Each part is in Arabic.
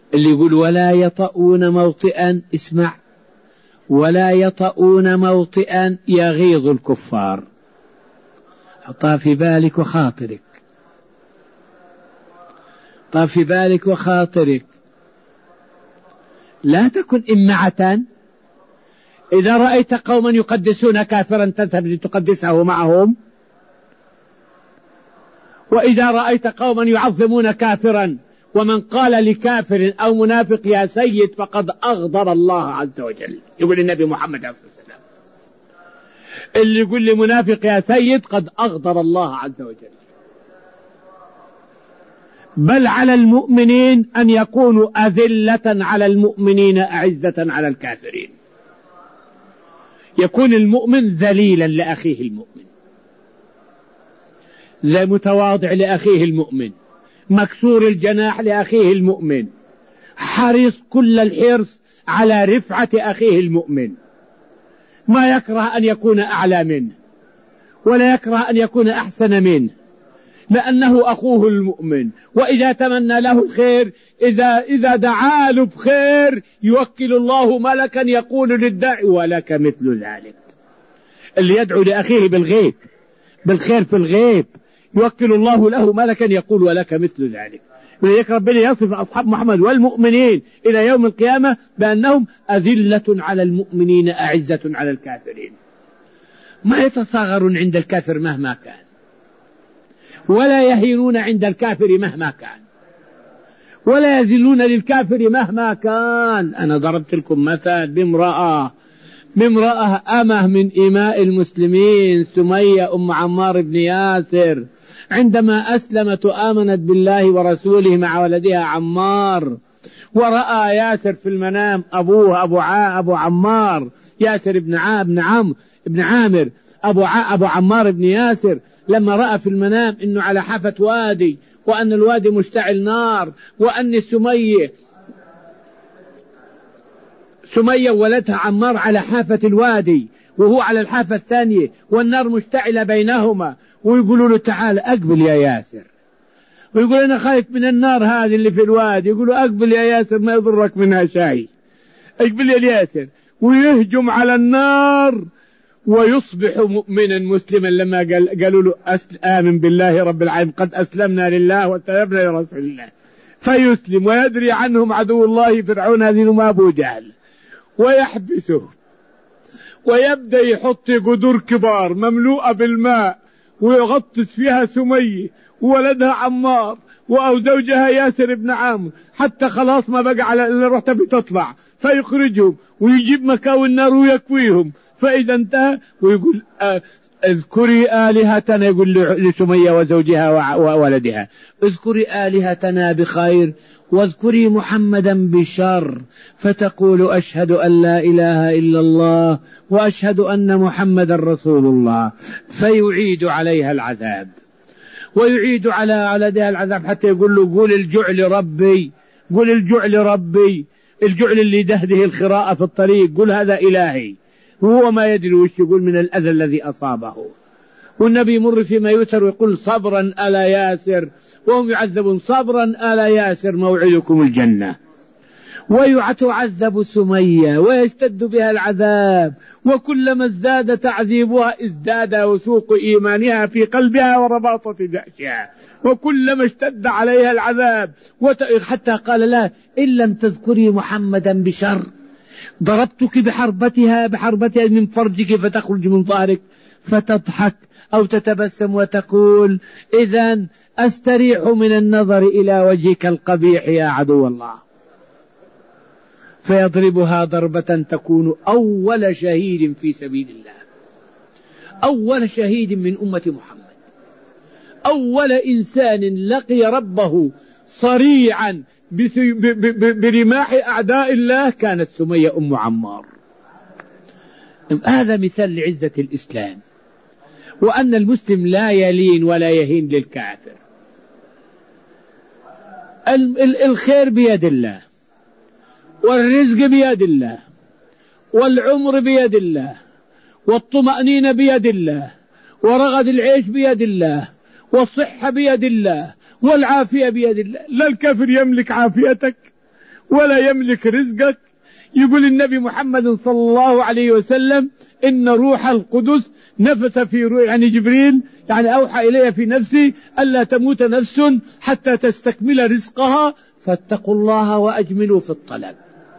اللي يقول ولا يطؤون موطئا، اسمع، ولا يطؤون موطئا يغيظ الكفار. حطها في بالك وخاطرك، حطها في بالك وخاطرك. لا تكن إمعة. إذا رأيت قوما يقدسون كافرا تذهب لتقدسه معهم، وإذا رأيت قوما يعظمون كافرا ومن قال لكافر أو منافق يا سيد فقد أغضب الله عز وجل، يقول النبي محمد صلى الله عليه وسلم، اللي يقول لمنافق يا سيد قد أغضب الله عز وجل. بل على المؤمنين أن يكونوا أذلة على المؤمنين أعزة على الكافرين. يكون المؤمن ذليلا لأخيه المؤمن، ذا متواضع لأخيه المؤمن، مكسور الجناح لأخيه المؤمن، حريص كل الحرص على رفعة أخيه المؤمن، ما يكره أن يكون أعلى منه ولا يكره أن يكون أحسن منه، لأنه أخوه المؤمن. وإذا تمنى له الخير، إذا دعا له بخير يوكل الله ملكا يقول للداعي ولك مثل ذلك. اللي يدعو لأخيه بالغيب بالخير في الغيب يوكل الله له ملكا يقول ولك مثل ذلك. ولذلك ربنا يصف أصحاب محمد والمؤمنين إلى يوم القيامة بأنهم أذلة على المؤمنين أعزة على الكافرين. ما يتصاغرون عند الكافر مهما كان، ولا يهينون عند الكافر مهما كان، ولا يذلون للكافر مهما كان. أنا ضربت لكم مثل بامرأة أمه من إماء المسلمين، سمية أم عمار بن ياسر، عندما أسلمت وآمنت بالله ورسوله مع ولدها عمار، ورأى ياسر في المنام أبوه أبو عمار ياسر بن عامر أبو عمار بن ياسر، لما رأى في المنام أنه على حافة وادي، وأن الوادي مشتعل نار، وأن سمية ولدها عمار على حافة الوادي وهو على الحافة الثانية والنار مشتعلة بينهما، ويقولوا له تعال أقبل يا ياسر، ويقول أنا خايف من النار هذه اللي في الوادي، يقولوا أقبل يا ياسر ما يضرك منها شيء، أقبل يا ياسر، ويهجم على النار ويصبح مؤمنا مسلما. لما قالوا له آمن بالله رب العالمين قد أسلمنا لله وتابنا لرسول الله، فيسلم ويدري عنهم عدو الله فرعون هذه أبو جهل، ويحبسه ويبدأ يحط قدور كبار مملوءة بالماء ويغطس فيها سمية وولدها عمار أو زوجها ياسر بن عامر، حتى خلاص ما بقى على اللي رحت بتطلع، فيخرجهم ويجيب مكاوي النار ويكويهم. فإذا انتهى ويقول اذكري آلهتنا، يقول لسمية وزوجها وولدها اذكري آلهتنا بخير واذكري محمدا بشر، فتقول أشهد أن لا إله إلا الله وأشهد أن محمدا رسول الله، فيعيد عليها العذاب ويعيد على ولدها العذاب، حتى يقول له قول الجوع لربي، قول الجوع لربي، الجوع اللي دهده الخراء في الطريق، قل هذا إلهي، وهو ما يدري وش يقول من الأذى الذي أصابه. والنبي يمر فيما يسر ويقول صبرا ألا ياسر، وهم يعذبون صبرا ألا ياسر موعدكم الجنة. ويعذب سمية ويشتد بها العذاب، وكلما ازداد تعذيبها ازداد وثوق إيمانها في قلبها ورباطة جأشها، وكلما اشتد عليها العذاب حتى قال لها إن لم تذكري محمدا بشر ضربتك بحربتها من فرجك فتخرج من ظهرك، فتضحك أو تتبسم وتقول إذن أستريح من النظر إلى وجهك القبيح يا عدو الله، فيضربها ضربة تكون أول شهيد في سبيل الله، أول شهيد من أمة محمد، أول إنسان لقي ربه صريعا برماح أعداء الله كانت سمية أم عمار. هذا مثال لعزة الإسلام، وأن المسلم لا يلين ولا يهين للكافر. الخير بيد الله، والرزق بيد الله، والعمر بيد الله، والطمأنينة بيد الله، ورغد العيش بيد الله، والصحة بيد الله، والعافية بيد الله. لا الكافر يملك عافيتك ولا يملك رزقك. يقول النبي محمد صلى الله عليه وسلم إن روح القدس نفث في روح، يعني جبريل يعني أوحى إلي في نفسي ألا تموت نفس حتى تستكمل رزقها، فاتقوا الله وأجملوا في الطلب.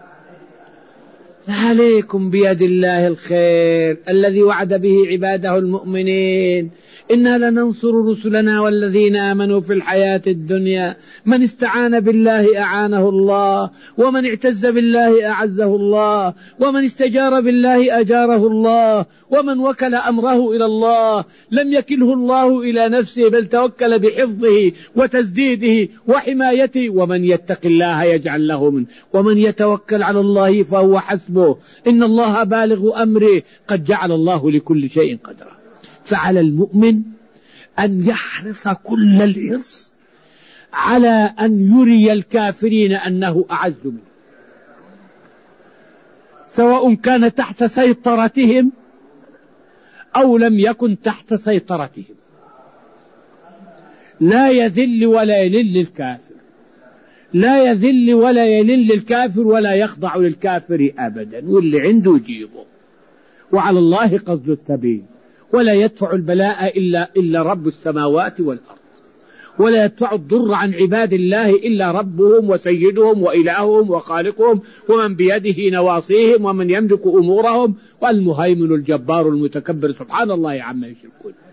فعليكم بيد الله الخير الذي وعد به عباده المؤمنين، إنا لننصر رسلنا والذين آمنوا في الحياة الدنيا، من استعان بالله أعانه الله، ومن اعتز بالله أعزه الله، ومن استجار بالله أجاره الله، ومن وكل أمره إلى الله لم يكله الله إلى نفسه بل توكل بحفظه وتسديده وحمايته، ومن يتق الله يجعل له منه، ومن يتوكل على الله فهو حسبه، إن الله بالغ أمره قد جعل الله لكل شيء قدرا. فعلى المؤمن أن يحرص كل الحرص على أن يري الكافرين أنه أعز منه، سواء كان تحت سيطرتهم أو لم يكن تحت سيطرتهم. لا يذل ولا يلل الكافر، لا يذل ولا يلل الكافر ولا يخضع للكافر أبدا، واللي عنده يجيبه، وعلى الله قصد السبيل. ولا يدفع البلاء إلا رب السماوات والأرض، ولا يدفع الضر عن عباد الله إلا ربهم وسيدهم وإلههم وخالقهم، ومن بيده نواصيهم ومن يملك أمورهم، والمهيمن الجبار المتكبر سبحان الله عما يشركون.